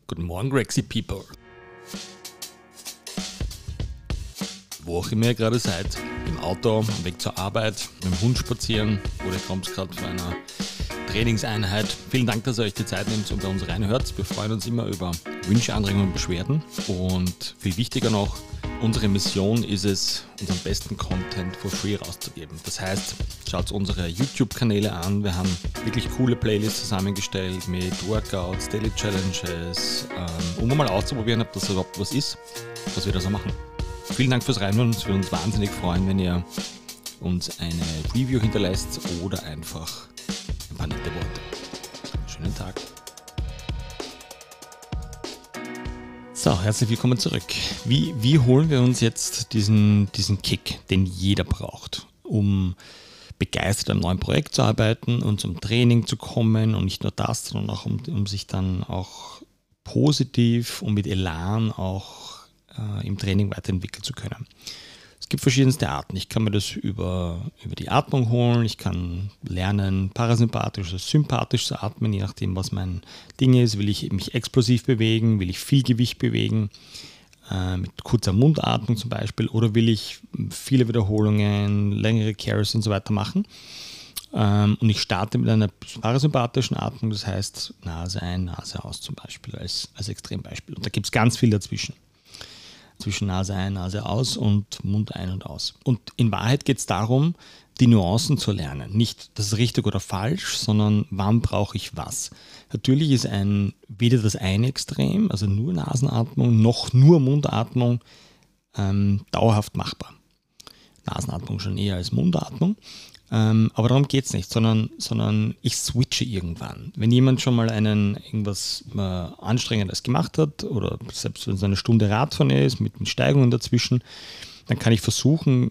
Guten Morgen, Grexy People. Wo auch immer ihr gerade seid, im Auto, am Weg zur Arbeit, mit dem Hund spazieren oder ihr kommt gerade von einer Trainingseinheit. Vielen Dank, dass ihr euch die Zeit nehmt und bei uns reinhört. Wir freuen uns immer über Wünsche, Anregungen und Beschwerden. Und viel wichtiger noch, unsere Mission ist es, unseren besten Content for free rauszugeben. Das heißt, schaut unsere YouTube-Kanäle an. Wir haben wirklich coole Playlists zusammengestellt mit Workouts, Daily Challenges, um mal auszuprobieren, ob das überhaupt was ist, was wir da so machen. Vielen Dank fürs Reinhören. Es würde uns wahnsinnig freuen, wenn ihr uns eine Review hinterlässt oder einfach ein paar nette Worte. Schönen Tag. So, herzlich willkommen zurück. Wie holen wir uns jetzt diesen Kick, den jeder braucht, um begeistert an einem neuen Projekt zu arbeiten und zum Training zu kommen und nicht nur das, sondern auch um sich dann auch positiv und mit Elan auch im Training weiterentwickeln zu können. Es gibt verschiedenste Arten. Ich kann mir das über die Atmung holen, ich kann lernen, parasympathisch oder sympathisch zu atmen, je nachdem, was mein Ding ist. Will ich mich explosiv bewegen, will ich viel Gewicht bewegen, mit kurzer Mundatmung zum Beispiel, oder will ich viele Wiederholungen, längere Carries und so weiter machen. Und ich starte mit einer parasympathischen Atmung, das heißt Nase ein, Nase aus zum Beispiel, als Extrembeispiel. Und da gibt es ganz viel dazwischen. Zwischen Nase ein, Nase aus und Mund ein und aus. Und in Wahrheit geht es darum, die Nuancen zu lernen. Nicht, das ist richtig oder falsch, sondern wann brauche ich was. Natürlich ist weder das eine Extrem, also nur Nasenatmung, noch nur Mundatmung dauerhaft machbar. Nasenatmung schon eher als Mundatmung. Aber darum geht es nicht, sondern ich switche irgendwann. Wenn jemand schon mal irgendwas Anstrengendes gemacht hat oder selbst wenn es eine Stunde Radfahren ist mit Steigungen dazwischen, dann kann ich versuchen,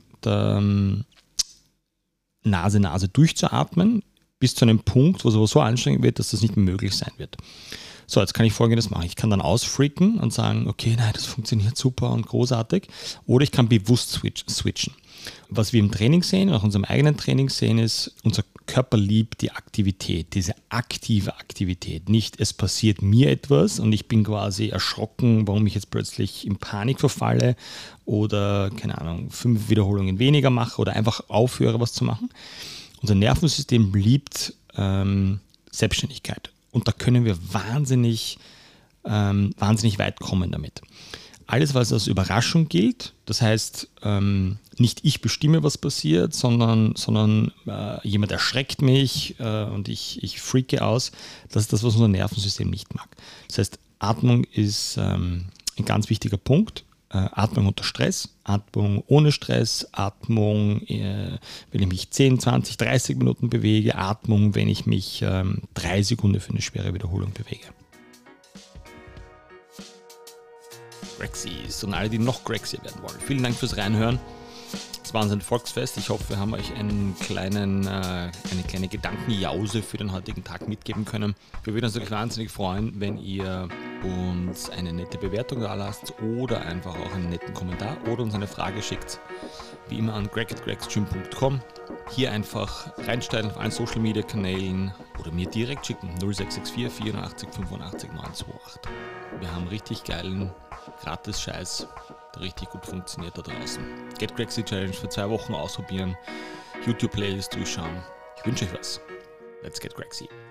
Nase durchzuatmen bis zu einem Punkt, wo es aber so anstrengend wird, dass das nicht mehr möglich sein wird. So, jetzt kann ich Folgendes machen. Ich kann dann ausfreaken und sagen, okay, nein, das funktioniert super und großartig. Oder ich kann bewusst switchen. Was wir im Training sehen, auch in unserem eigenen Training sehen, ist, unser Körper liebt die Aktivität, diese aktive Aktivität. Nicht, es passiert mir etwas und ich bin quasi erschrocken, warum ich jetzt plötzlich in Panik verfalle oder, 5 Wiederholungen weniger mache oder einfach aufhöre, was zu machen. Unser Nervensystem liebt Selbstständigkeit. Und da können wir wahnsinnig weit kommen damit. Alles, was als Überraschung gilt, das heißt, nicht ich bestimme, was passiert, sondern jemand erschreckt mich und ich freake aus, das ist das, was unser Nervensystem nicht mag. Das heißt, Atmung ist ein ganz wichtiger Punkt. Atmung unter Stress, Atmung ohne Stress, Atmung, wenn ich mich 10, 20, 30 Minuten bewege, Atmung, wenn ich mich 3 Sekunden für eine schwere Wiederholung bewege. Grexys und alle, die noch Grexier werden wollen. Vielen Dank fürs Reinhören. Es war unser Volksfest. Ich hoffe, wir haben euch eine kleine Gedankenjause für den heutigen Tag mitgeben können. Wir würden uns natürlich wahnsinnig freuen, wenn ihr uns eine nette Bewertung da lasst oder einfach auch einen netten Kommentar oder uns eine Frage schickt. Wie immer an greg@grexgym.com. Hier einfach reinsteigen auf allen Social Media Kanälen oder mir direkt schicken. 0664 84 85 928. Wir haben richtig geilen Gratis-Scheiß, der richtig gut funktioniert da draußen. Get Grexy Challenge für 2 Wochen ausprobieren, YouTube-Playlist durchschauen. Ich wünsche euch was. Let's get Grexy.